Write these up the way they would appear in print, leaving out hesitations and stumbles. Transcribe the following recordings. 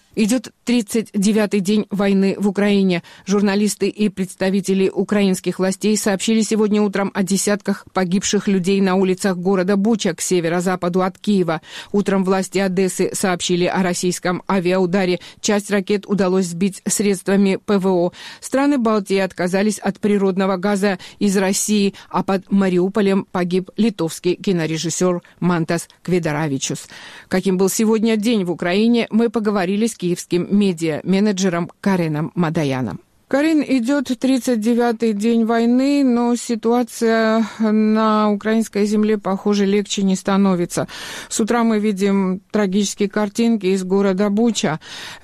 Идет 39-й день войны в Украине. Журналисты и представители украинских властей сообщили сегодня утром о десятках погибших людей на улицах города Буча к северо-западу от Киева. Утром власти Одессы сообщили о российском авиаударе. Часть ракет удалось сбить средствами ПВО. Страны Балтии отказались от природного газа из России, а под Мариуполем погиб литовский кинорежиссер Мантас Кведаравичус. Каким был сегодня день в Украине, мы поговорили с киевским медиа-менеджером Кареном Мадаяном. Карен, идет 39-й день войны, но ситуация на украинской земле, похоже, легче не становится. С утра мы видим трагические картинки из города Буча.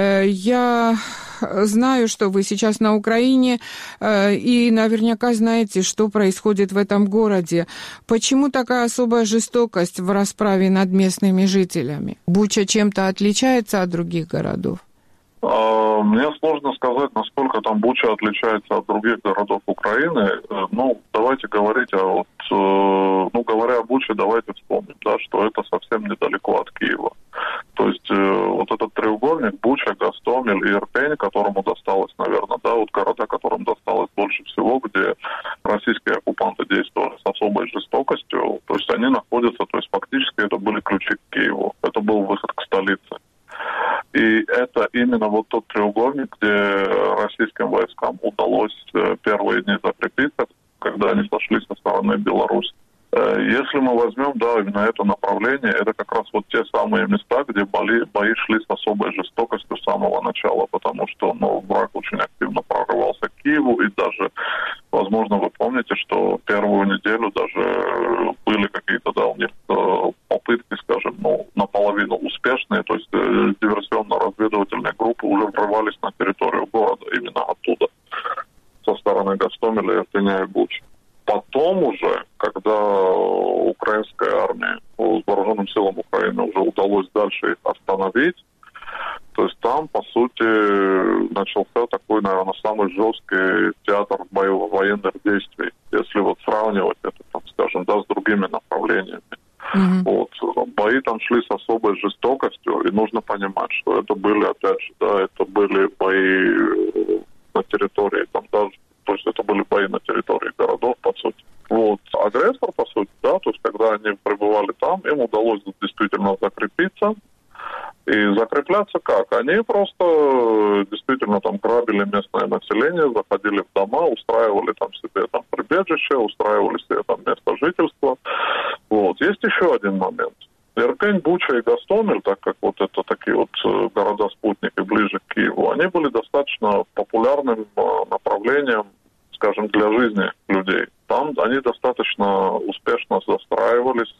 Я знаю, что вы сейчас на Украине, и наверняка знаете, что происходит в этом городе. Почему такая особая жестокость в расправе над местными жителями? Буча чем-то отличается от других городов? Мне сложно сказать, насколько там Буча отличается от других городов Украины. Давайте говорить, говоря о Буче, давайте вспомним, что это совсем недалеко от Киева. То есть вот этот треугольник Буча, Гостомель и Ирпень, которому досталось, наверное, города, которым досталось больше всего, где российские оккупанты действовали с особой жестокостью, то есть они находятся, фактически это были ключи к Киеву, это был выход к столице. И это именно вот тот треугольник, где российским войскам удалось первые дни закрепиться, когда они сошли со стороны Беларуси. Если мы возьмем, именно это направление, это как раз вот те самые места, где бои шли с особой жестокостью с самого начала, потому что враг очень активно прорывался к Киеву, и даже, возможно, вы помните, что первую неделю даже были какие-то, у них попытки, скажем, наполовину успешные, то есть диверсионно-разведывательные группы уже врывались на территорию города, именно оттуда, со стороны Гостомеля, Ирпеня и Бучи. Потом уже, когда украинская армия, вооруженным силам Украины уже удалось дальше их остановить, то есть там, по сути, начался такой, наверное, самый жесткий театр военных действий, если сравнивать это, с другими направлениями. Бои там шли с особой жестокостью, и нужно понимать, что это были, опять же, это были бои на территории, то есть это были бои на территории городов, по сути. Агрессор, по сути, то есть когда они пребывали там, им удалось действительно закрепиться. И закрепляться как? Они просто действительно там грабили местное население, заходили в дома, устраивали там себе прибежище, устраивали себе там место жительства. Есть еще один момент. Ирпень, Буча и Гостомель, так как это такие города-спутники ближе к Киеву, они были достаточно популярным направлением, скажем, для жизни людей. Там они достаточно успешно застраивались,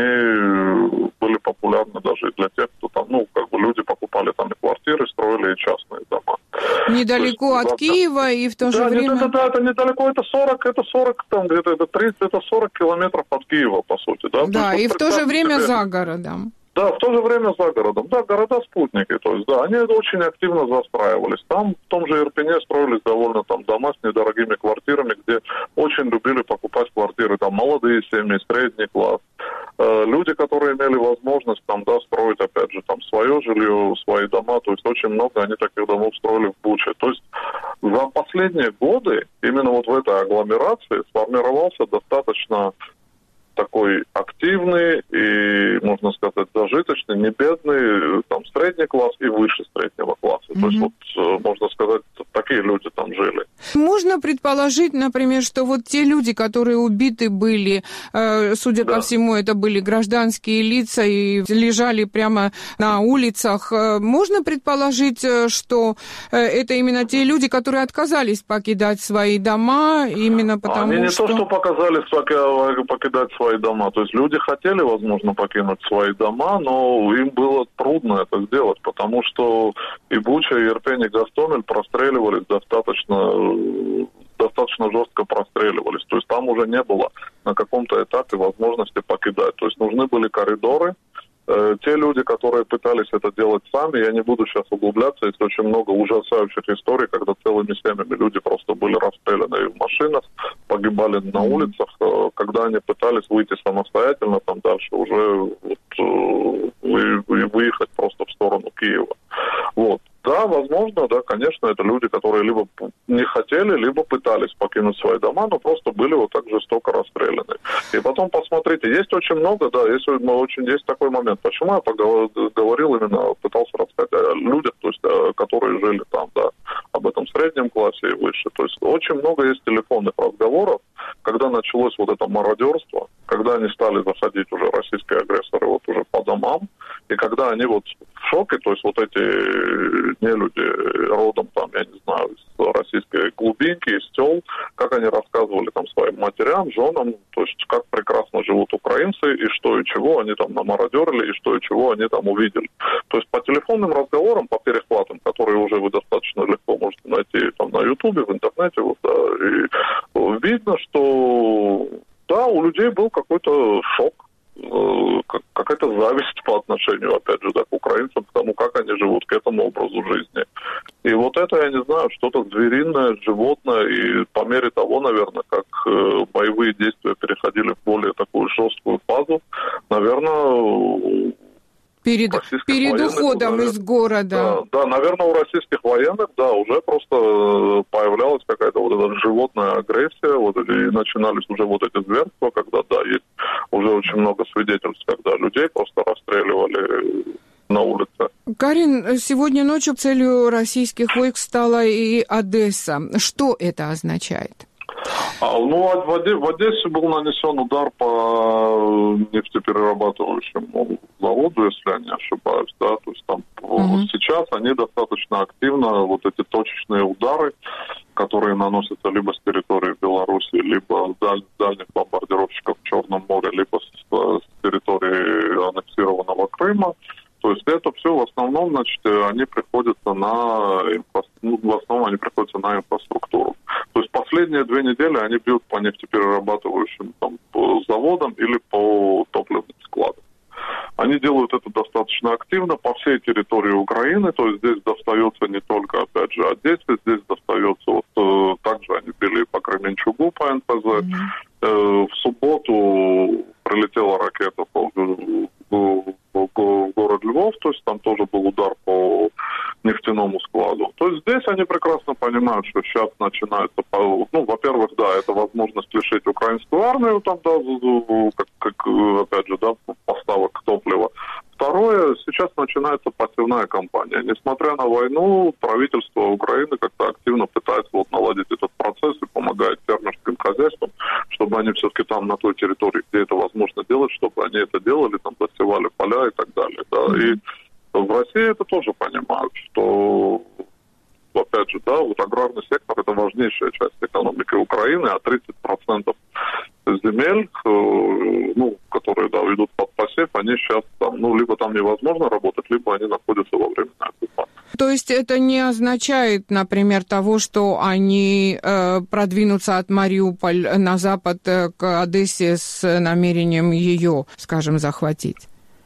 они были популярны даже для тех, кто там, люди покупали там и квартиры, строили и частные дома. Недалеко от Киева и в то же время... это недалеко, это 40, там где-то это 30, это 40 километров от Киева, по сути, да? Да, и в то же время за городом. Да, в то же время за городом. Да, города-спутники, то есть, они очень активно застраивались. Там, в том же Ирпене, строились довольно дома с недорогими квартирами, где очень любили покупать квартиры, молодые семьи, средний класс. Люди, которые имели возможность, строить, опять же, свое жилье, свои дома, то есть, очень много они таких домов строили в Буче. То есть, за последние годы, именно в этой агломерации сформировался достаточно такой активный и, можно сказать, зажиточный, не бедный, средний класс и выше среднего класса. То есть, можно сказать, такие люди там жили. Можно предположить, например, что те люди, которые убиты были, судя по всему, это были гражданские лица и лежали прямо на улицах. Можно предположить, что это именно те люди, которые отказались покидать свои дома, именно потому Они не что... то, что показались покидать свои дома. То есть люди хотели, возможно, покинуть свои дома, но им было трудно это сделать, потому что и Буча, и Ирпень, и Гостомель простреливались достаточно жестко простреливались. То есть там уже не было на каком-то этапе возможности покидать. То есть нужны были коридоры. Те люди, которые пытались это делать сами, я не буду сейчас углубляться, есть очень много ужасающих историй, когда целыми семьями люди просто были расстреляны в машинах, погибали на улицах, когда они пытались выйти самостоятельно, дальше уже выехать просто в сторону Киева. Да, возможно, да, конечно, это люди, которые либо не хотели, либо пытались покинуть свои дома, но просто были вот так жестоко расстреляны. И потом посмотрите, есть очень много, да, есть такой момент. Почему я говорил именно, пытался рассказать о людях, то есть, которые жили там, да, об этом среднем классе и выше. То есть очень много есть телефонных разговоров, когда началось вот это мародерство, когда они стали заходить уже, российские агрессоры, вот уже по домам, и когда они вот в шоке, то есть вот эти нелюди родом там, я не знаю, из российской глубинки, из сел, как они рассказывали там своим матерям, женам, то есть как прекрасно живут украинцы, и что и чего они там намародерили, и что и чего они там увидели. То есть по телефонным разговорам, по перехватам, которые уже вы достаточно легко можете найти там на Ютубе, в интернете, вот, да, и видно, что да, у людей был какой-то шок, какая-то зависть по отношению, опять же, да, к украинцам, к тому, как они живут, к этому образу жизни. И вот это, я не знаю, что-то звериное, животное, и по мере того, наверное, как боевые действия переходили в более такую жесткую фазу, наверное... Перед уходом уже, из города. Да, наверное, у российских военных, да, уже просто появлялась какая-то вот эта животная агрессия, вот, и начинались уже вот эти зверства, когда, да, есть уже очень много свидетельств, когда людей просто расстреливали на улице. Карин, сегодня ночью целью российских войск стала и Одесса. Что это означает? В Одессе был нанесен удар по нефтеперерабатывающему заводу, если я не ошибаюсь, да, то есть там сейчас они достаточно активно, вот эти точечные удары, которые наносятся либо с территории Беларуси, либо дальних бомбардировщиков в Черном море, либо с территории аннексированного Крыма. То есть это все в основном, значит, они приходятся на инфраструктуру. То есть последние 2 недели они бьют по нефтеперерабатывающим там, по заводам или по топливным складам. Они делают это достаточно активно по всей территории Украины, то есть здесь достается не только, опять же, Одессе, здесь достается, вот также они били по Кременчугу, по НПЗ. В субботу прилетела ракета в город Львов, то есть там тоже был удар по нефтяному складу. То есть здесь они прекрасно понимают, что сейчас начинается, во-первых, да, это возможность лишить украинскую армию, там, да, опять же, да, поставок топлива. Второе, сейчас начинается пассивная кампания. Несмотря на войну, правительство Украины как-то активно пытается вот наладить этот процесс и помогает фермерским хозяйствам, чтобы они все-таки там на той территории, где это возможно делать, чтобы они это делали, там засевали поля и так далее. Да. И в России это тоже понимают, что, опять же, да, вот аграрный сектор – это важнейшая часть экономики Украины, а 30% земель, которые, да, идут под посев, они сейчас там, либо там невозможно работать, либо они находятся во временной оккупации. То есть это не означает, например, того, что они продвинутся от Мариуполя на запад к Одессе с намерением ее, скажем, захватить?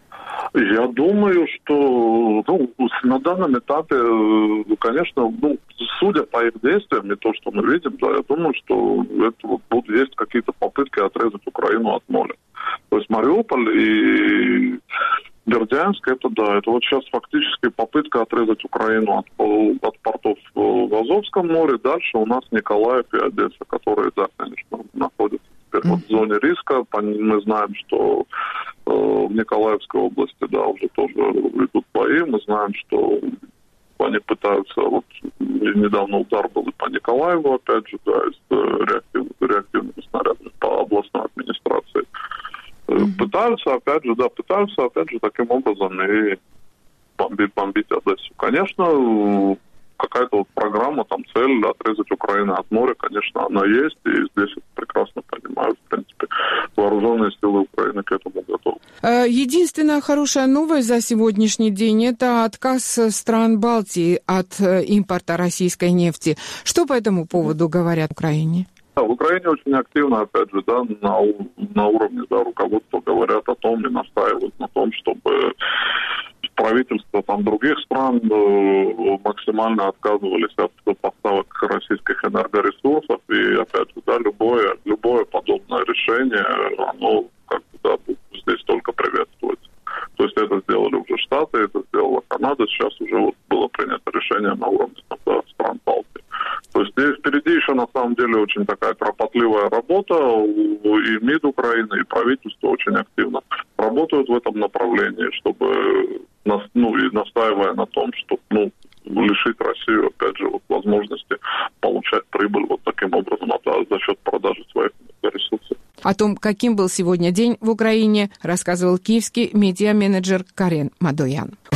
Я думаю, что на данном этапе, конечно, судя по их действиям и то, что мы видим, да, я думаю, что это есть какие-то попытки отрезать Украину от моря. То есть Мариуполь и Бердянск, это вот сейчас фактически попытка отрезать Украину от портов в Азовском море. Дальше у нас Николаев и Одесса, которые, да, конечно, находятся теперь в зоне риска. Мы знаем, что в Николаевской области, да, уже тоже идут бои. Мы знаем, что они пытаются, вот недавно удар был и по Николаеву, опять же, да, с реактивными снарядами по областной администрации. Пытаются, опять же, таким образом и бомбить Одессу. Конечно, какая-то вот программа, там, цель отрезать Украину от моря, конечно, она есть, и здесь это прекрасно понимают, в принципе, вооруженные силы Украины к этому готовы. Единственная хорошая новость за сегодняшний день – это отказ стран Балтии от импорта российской нефти. Что по этому поводу говорят в Украине? Да, в Украине очень активно, опять же, да, на уровне, да, руководства говорят о том и настаивают на том, чтобы правительства там других стран максимально отказывались от поставок российских энергоресурсов, и опять же, да, любое подобное решение, оно здесь только приветствуется. То есть это сделали уже Штаты, это сделала Канада, сейчас уже вот было принято решение впереди еще на самом деле очень такая кропотливая работа, и МИД Украины, и правительство очень активно работают в этом направлении, чтобы, и настаивая на том, чтобы, лишить Россию, опять же, возможности получать прибыль таким образом за счет продажи своих ресурсов. О том, каким был сегодня день в Украине, рассказывал киевский медиа-менеджер Карен Мадоян.